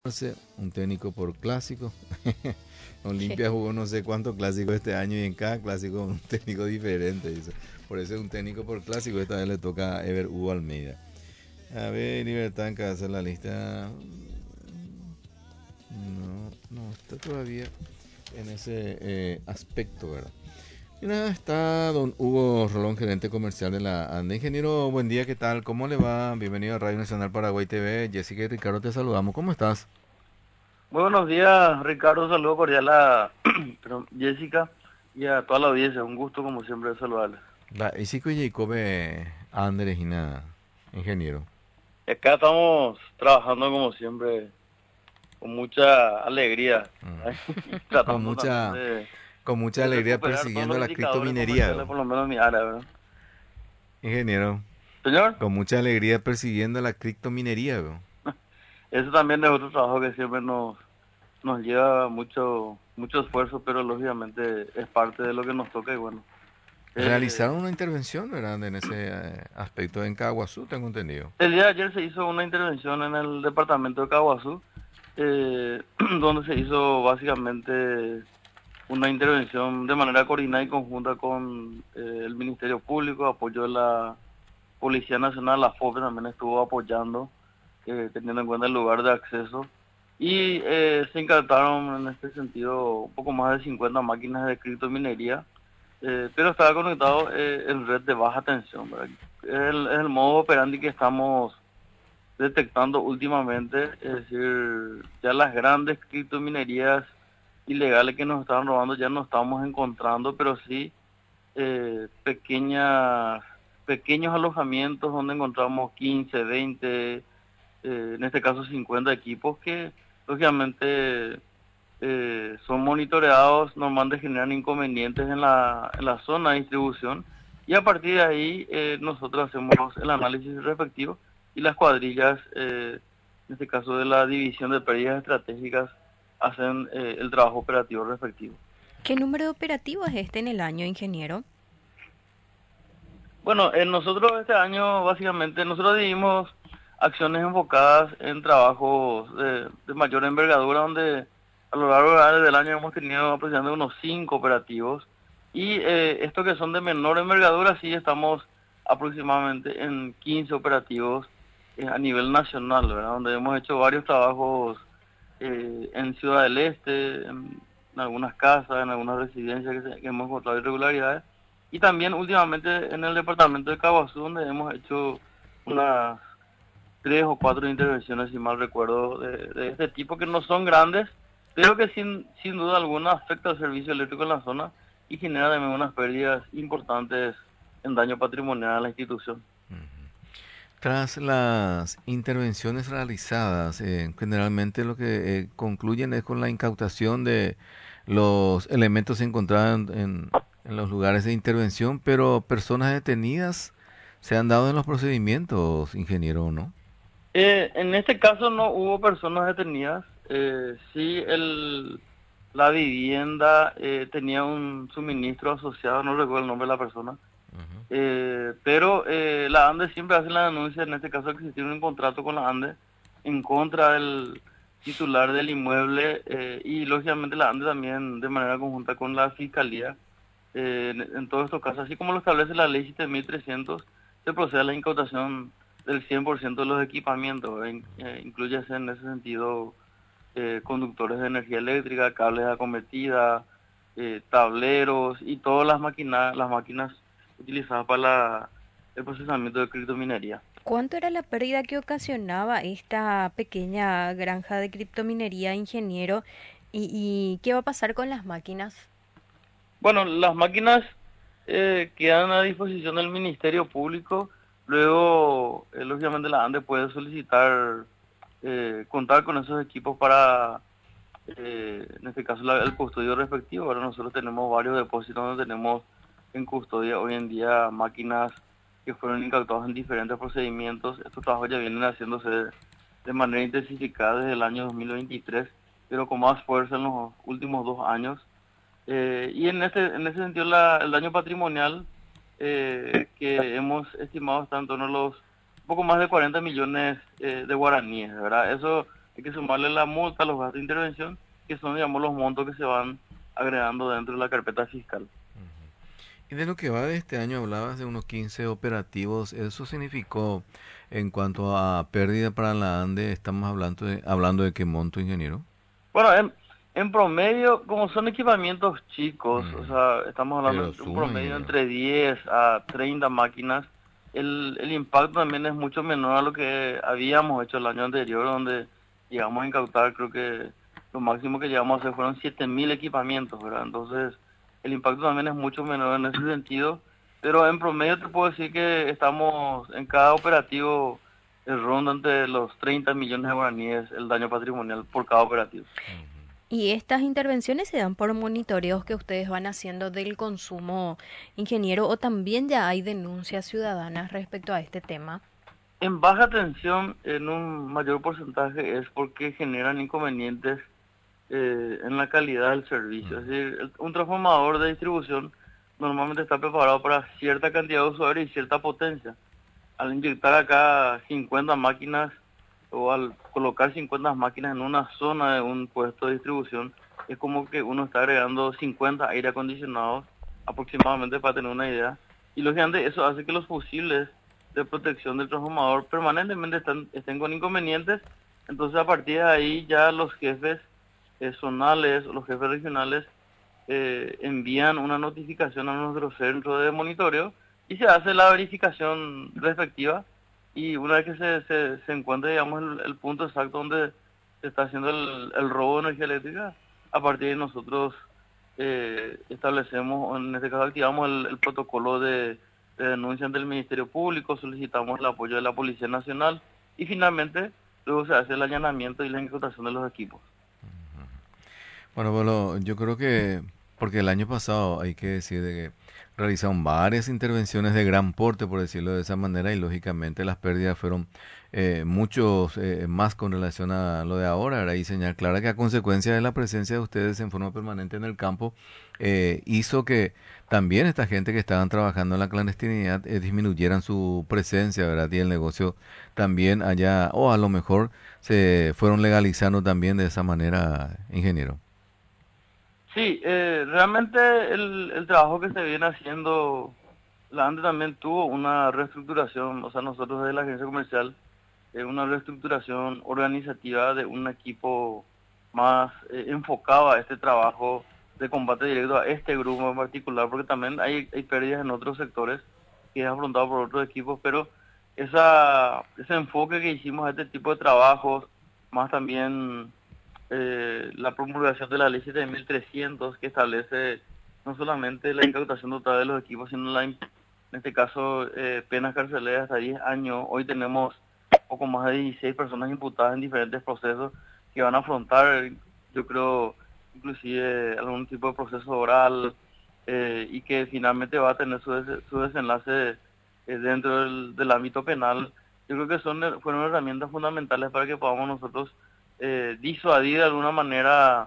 Un técnico por clásico. Olimpia jugó no sé cuántos clásicos este año y en cada clásico un técnico diferente. Dice. Por eso es un técnico por clásico. Esta vez le toca a Ever Hugo Almeida. A ver, Libertad en hacer la lista. No, está todavía en ese aspecto, ¿verdad? Y nada, está don Hugo Rolón, gerente comercial de la ANDE. Ingeniero, buen día, ¿qué tal? ¿Cómo le va? Bienvenido a Radio Nacional Paraguay TV. Jessica y Ricardo, te saludamos. ¿Cómo estás? Muy buenos días, Ricardo. Un saludo cordial a perdón, Jessica y a toda la audiencia. Un gusto, como siempre, saludarles. La Isiko y Jacob Andrés y nada, ingeniero. Acá estamos trabajando, como siempre, con mucha alegría, ¿eh? Con Tratando también mucha, con mucha de alegría recuperar todos persiguiendo los la indicadores criptominería, comerciales, ¿no? por lo menos en mi área, ¿verdad? Ingeniero. Señor, Con mucha alegría persiguiendo la criptominería, ¿no? eso también es otro trabajo que siempre nos lleva mucho esfuerzo, pero lógicamente es parte de lo que nos toca y bueno. Realizaron una intervención, ¿verdad? En ese aspecto en Caguazú, tengo entendido. El día de ayer se hizo una intervención en el departamento de Caguazú, donde se hizo básicamente una intervención de manera coordinada y conjunta con el Ministerio Público, apoyo de la Policía Nacional, la FOPE también estuvo apoyando, teniendo en cuenta el lugar de acceso, y se incautaron en este sentido un poco más de 50 máquinas de criptominería, pero estaba conectado en red de baja tensión, ¿verdad? Es el modo operandi que estamos detectando últimamente, es decir, ya las grandes criptominerías ilegales que nos estaban robando ya no estamos encontrando, pero sí pequeños alojamientos donde encontramos 15, 20, en este caso 50 equipos que lógicamente son monitoreados, normalmente generan inconvenientes en la zona de distribución y a partir de ahí nosotros hacemos el análisis respectivo y las cuadrillas, en este caso de la división de pérdidas estratégicas, hacen el trabajo operativo respectivo. ¿Qué número de operativos es este en el año, ingeniero? Bueno, nosotros este año básicamente nosotros dividimos acciones enfocadas en trabajos de mayor envergadura, donde a lo largo del año hemos tenido aproximadamente unos 5 operativos y estos que son de menor envergadura sí estamos aproximadamente en 15 operativos a nivel nacional, ¿verdad? Donde hemos hecho varios trabajos en Ciudad del Este, en algunas casas, en algunas residencias que hemos encontrado irregularidades y también últimamente en el departamento de Caguazú, donde hemos hecho unas 3 o 4 intervenciones, si mal recuerdo, de este tipo, que no son grandes, pero que sin duda alguna afecta al servicio eléctrico en la zona y genera también unas pérdidas importantes en daño patrimonial a la institución. Tras las intervenciones realizadas, generalmente lo que concluyen es con la incautación de los elementos encontrados en los lugares de intervención, pero personas detenidas se han dado en los procedimientos, ingeniero, ¿o no? En este caso no hubo personas detenidas, sí la vivienda tenía un suministro asociado, no recuerdo el nombre de la persona. Pero la ANDE siempre hace la denuncia, en este caso que existió un contrato con la ANDE en contra del titular del inmueble y lógicamente la ANDE también de manera conjunta con la Fiscalía, en todos estos casos, así como lo establece la ley 7300, se procede a la incautación del 100% de los equipamientos, incluyese en ese sentido conductores de energía eléctrica, cables de acometida, tableros y todas las máquinas utilizadas para el procesamiento de criptominería. ¿Cuánto era la pérdida que ocasionaba esta pequeña granja de criptominería, ingeniero? ¿Y qué va a pasar con las máquinas? Bueno, las máquinas quedan a disposición del Ministerio Público. Luego, lógicamente, la ANDE puede solicitar contar con esos equipos para, en este caso, el custodio respectivo. Ahora nosotros tenemos varios depósitos donde tenemos en custodia hoy en día máquinas que fueron incautadas en diferentes procedimientos. Estos trabajos ya vienen haciéndose de manera intensificada desde el año 2023, pero con más fuerza en los últimos 2 años. Y en ese sentido el daño patrimonial que hemos estimado está en torno a los un poco más de 40 millones de guaraníes, ¿verdad? Eso hay que sumarle la multa, los gastos de intervención, que son, digamos, los montos que se van agregando dentro de la carpeta fiscal. Y de lo que va de este año hablabas de unos 15 operativos. ¿Eso significó en cuanto a pérdida para la ANDE? Estamos hablando de qué monto, ingeniero. Bueno, en promedio, como son equipamientos chicos, o Mm, sea, estamos hablando pero de un suma, promedio ingeniero. entre 10 a 30 máquinas, el impacto también es mucho menor a lo que habíamos hecho el año anterior, donde llegamos a incautar, creo que lo máximo que llegamos a hacer fueron 7.000 equipamientos, ¿verdad? Entonces, el impacto también es mucho menor en ese sentido, pero en promedio te puedo decir que estamos en cada operativo ronda entre los 30 millones de guaraníes el daño patrimonial por cada operativo. Y estas intervenciones se dan por monitoreos que ustedes van haciendo del consumo, ingeniero, o también ya hay denuncias ciudadanas respecto a este tema. En baja tensión, en un mayor porcentaje, es porque generan inconvenientes en la calidad del servicio. Es Mm, decir, un transformador de distribución normalmente está preparado para cierta cantidad de usuarios y cierta potencia. Al inyectar acá 50 máquinas o al colocar 50 máquinas en una zona de un puesto de distribución, es como que uno está agregando 50 aire acondicionados aproximadamente, para tener una idea. Y lógicamente eso hace que los fusibles de protección del transformador permanentemente estén con inconvenientes. Entonces, a partir de ahí ya los jefes zonales o los jefes regionales envían una notificación a nuestro centro de monitoreo y se hace la verificación respectiva, y una vez que se encuentre, digamos, el punto exacto donde se está haciendo el robo de energía eléctrica, a partir de nosotros establecemos, en este caso activamos el protocolo de denuncia ante el Ministerio Público, solicitamos el apoyo de la Policía Nacional y finalmente luego se hace el allanamiento y la incautación de los equipos. Bueno, yo creo que, porque el año pasado hay que decir de que realizaron varias intervenciones de gran porte, por decirlo de esa manera, y lógicamente las pérdidas fueron muchos más con relación a lo de ahora, ¿verdad? Y señal clara que a consecuencia de la presencia de ustedes en forma permanente en el campo, hizo que también esta gente que estaban trabajando en la clandestinidad disminuyeran su presencia, ¿verdad? Y el negocio también allá, o a lo mejor se fueron legalizando también de esa manera, ingeniero. Sí, realmente el trabajo que se viene haciendo, la ANDE también tuvo una reestructuración, o sea, nosotros de la agencia comercial, una reestructuración organizativa de un equipo más enfocado a este trabajo de combate directo a este grupo en particular, porque también hay pérdidas en otros sectores que es afrontado por otros equipos, pero ese enfoque que hicimos a este tipo de trabajos, más también la promulgación de la ley 7300, que establece no solamente la incautación total de los equipos, sino en este caso penas carceleras hasta 10 años. Hoy tenemos poco más de 16 personas imputadas en diferentes procesos que van a afrontar, yo creo, inclusive algún tipo de proceso oral, y que finalmente va a tener su desenlace dentro del ámbito penal. Yo creo que fueron herramientas fundamentales para que podamos nosotros disuadir de alguna manera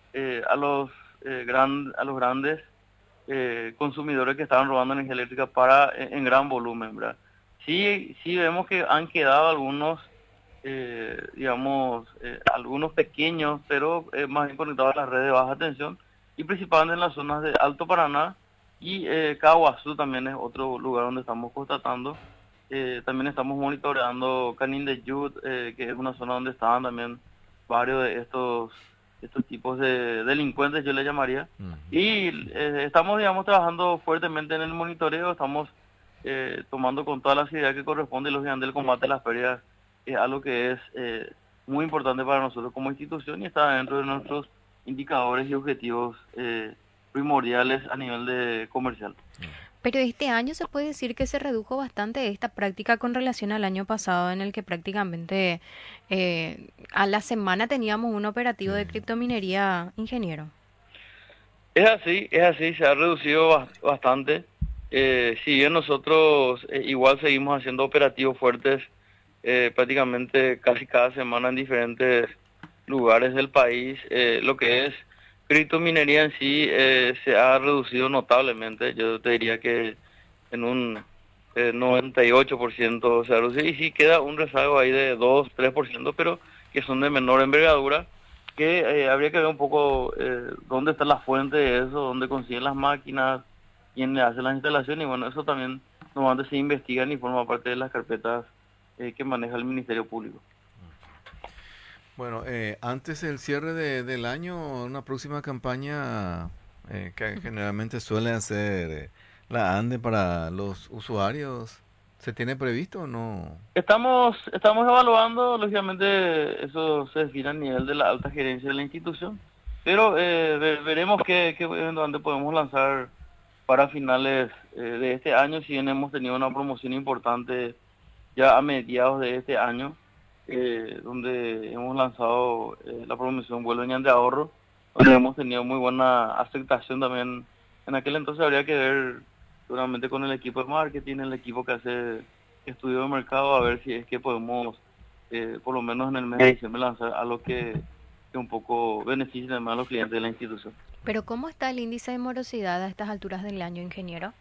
a los grandes consumidores que estaban robando energía eléctrica en gran volumen, ¿verdad? Sí, sí vemos que han quedado algunos, digamos, algunos pequeños, pero más bien conectados a las redes de baja tensión, y principalmente en las zonas de Alto Paraná y Caguazú también es otro lugar donde estamos constatando. También estamos monitoreando Canindeyú, que es una zona donde estaban también varios de estos tipos de delincuentes, yo le llamaría. Ujú. Y estamos, digamos, trabajando fuertemente en el monitoreo, estamos tomando con toda la seriedad que corresponde, y lógicamente el combate a las pérdidas es algo que es muy importante para nosotros como institución y está dentro de nuestros indicadores y objetivos primordiales a nivel de comercial. Pero este año se puede decir que se redujo bastante esta práctica con relación al año pasado, en el que prácticamente a la semana teníamos un operativo de Sí. criptominería, ingeniero. Es así, se ha reducido bastante. Si bien nosotros igual seguimos haciendo operativos fuertes prácticamente casi cada semana en diferentes lugares del país, lo que es criptominería en sí se ha reducido notablemente. Yo te diría que en un 98% se ha reducido, y sí queda un rezago ahí de 2-3%, pero que son de menor envergadura, que habría que ver un poco dónde está la fuente de eso, dónde consiguen las máquinas, quién le hace las instalaciones, y bueno, eso también normalmente se investiga y forma parte de las carpetas que maneja el Ministerio Público. Bueno, antes del cierre del año, una próxima campaña que generalmente suele hacer la ANDE para los usuarios, ¿se tiene previsto o no? Estamos evaluando, lógicamente eso se define a nivel de la alta gerencia de la institución, pero veremos qué eventualmente podemos lanzar para finales de este año, si bien hemos tenido una promoción importante ya a mediados de este año, donde hemos lanzado la promoción Vuelo de Ahorro, donde hemos tenido muy buena aceptación también. En aquel entonces habría que ver seguramente con el equipo de marketing, el equipo que hace estudio de mercado, a ver si es que podemos, por lo menos en el mes de diciembre, lanzar algo que un poco beneficie además a los clientes de la institución. Pero ¿cómo está el índice de morosidad a estas alturas del año, ingeniero?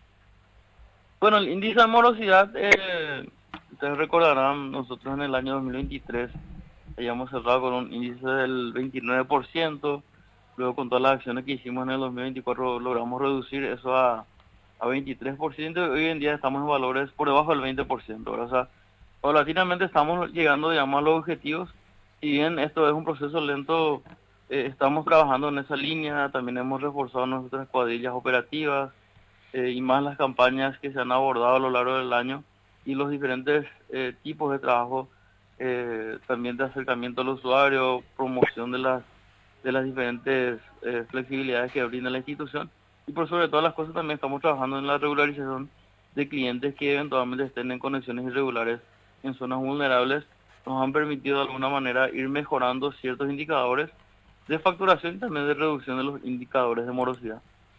Bueno, el índice de morosidad, ustedes recordarán, nosotros en el año 2023 habíamos cerrado con un índice del 29%, luego con todas las acciones que hicimos en el 2024 logramos reducir eso a 23%, y hoy en día estamos en valores por debajo del 20%, ¿verdad? O sea, paulatinamente estamos llegando, digamos, a los objetivos. Si bien esto es un proceso lento, estamos trabajando en esa línea, también hemos reforzado nuestras cuadrillas operativas, y más las campañas que se han abordado a lo largo del año y los diferentes tipos de trabajo, también de acercamiento al usuario, promoción de las diferentes flexibilidades que brinda la institución, y por sobre todas las cosas también estamos trabajando en la regularización de clientes que eventualmente estén en conexiones irregulares en zonas vulnerables. Nos han permitido de alguna manera ir mejorando ciertos indicadores de facturación y también de reducción de los indicadores de morosidad.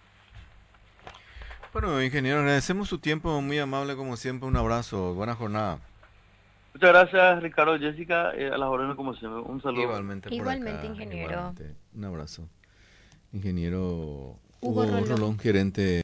Bueno, ingeniero, agradecemos su tiempo, muy amable como siempre, un abrazo, buena jornada. Muchas gracias, Ricardo, Jessica, a las órdenes como siempre. Un saludo. Igualmente por Igualmente, acá, ingeniero. igualmente. Un abrazo. Ingeniero Hugo Hugo Rolón. Rolón, gerente